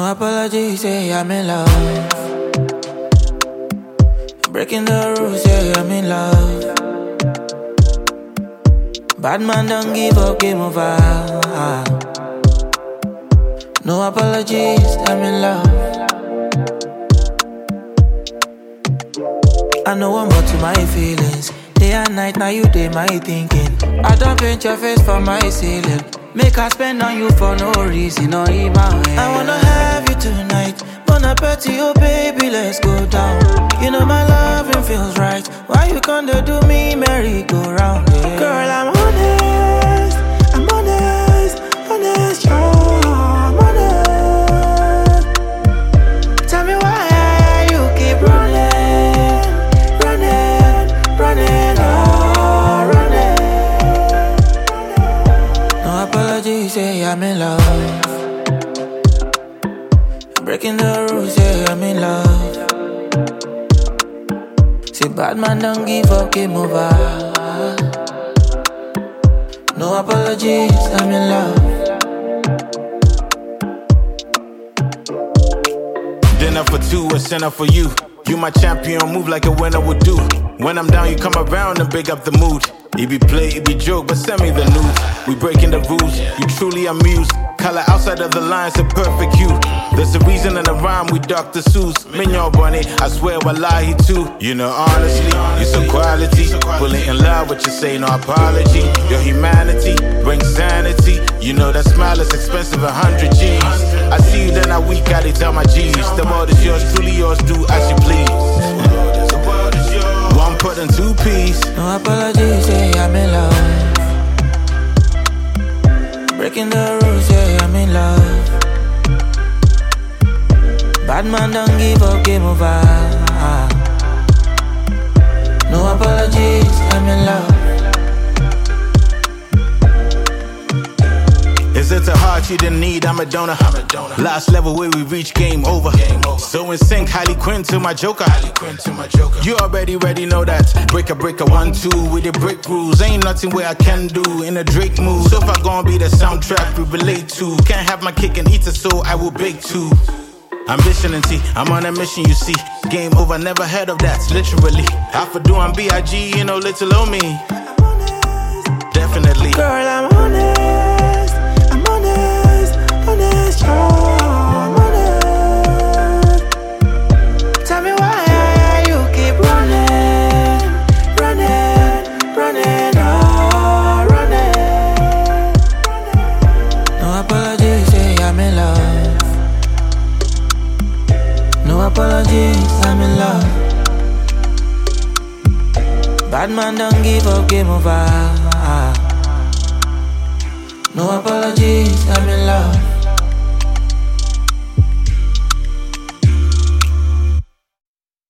No apology, say I'm in love. Breaking the rules, say I'm in love. Bad man don't give up, game over. No apologies, I'm in love. I know I'm up to my feelings. Day and night, now you day my thinking. I don't paint your face for my ceiling. Make her spend on you for no reason or in my way. I wanna have you tonight. Bon appetit, oh baby, let's go down. You know my loving feels right. Why you gonna do me merry-go-round? Yeah. Girl, I'm honest, honest, yeah, I'm honest. Tell me why you keep running, oh, running. No apology, say I'm in love. Breaking the rules, say I'm in love. Say bad man don't give up, game over. No apologies, I'm in love. Dinner for two, a center for you. You my champion, move like a winner would do. When I'm down, you come around and break up the mood. It be play, it be joke, but send me the news. We breaking the rules, you truly amuse. Color outside of the lines, a perfect hue. There's a reason in the rhyme, we Dr. Seuss. Mignon Bunny, I swear wallahi too. You know honestly, you so quality. Fully in love with you, say no apology. Your humanity brings sanity. You know that smile is expensive, 100 G's. I see you then I weak, I tell my G's. The world is yours, truly yours, do as you please. One put in two piece. No apologies, say I'm in love. Breaking the rules, say I'm in love. Bad man don't give up, game over. No apologies, I'm in love. Is it a heart you didn't need? I'm a donor. Last level where we reach, game over. So in sync, Harley Quinn to my Joker. You already know that. Breaker, 1-2 with the brick rules. Ain't nothing where I can do in a Drake mood. So far gonna be the soundtrack we relate to. Can't have my cake and eat it, so I will bake too. Ambition and tea, I'm on a mission, you see. Game over, never heard of that, literally. I for do, I'm B.I.G., you know, little old me. Definitely. Girl, I'm honest, yeah, I'm honest. Tell me why you keep running, oh, running. No apologies, say I'm in love. No apologies, I'm in love. Bad man don't give up, game over. No apologies, I'm in love.